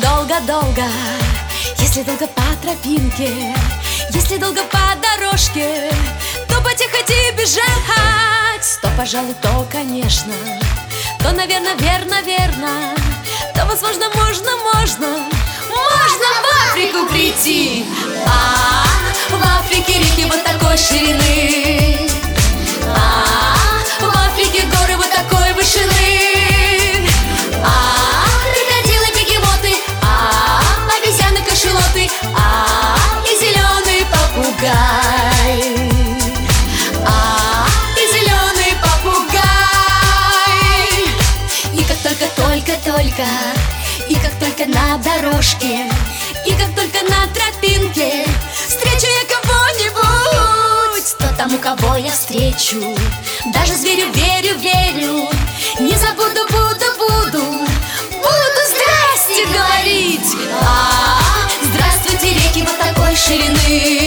долго-долго, если долго по тропинке, если долго по дорожке, то потихо бежать, то, пожалуй, то, конечно, то, наверное, верно, то, возможно, можно в Африку прийти. В Африке реки вот такой ширины, в Африке горы вот такой вышины, крокодилы, бегемоты, обезьяны, кашалоты, и зеленый попугай, и зеленый попугай. И как только, и как только на дорожке, и как только на тропинке встречу я кого-нибудь, то тому, кого я встречу, даже зверю верю, не забуду, буду здрасте говорить. Здравствуйте, реки вот такой ширины,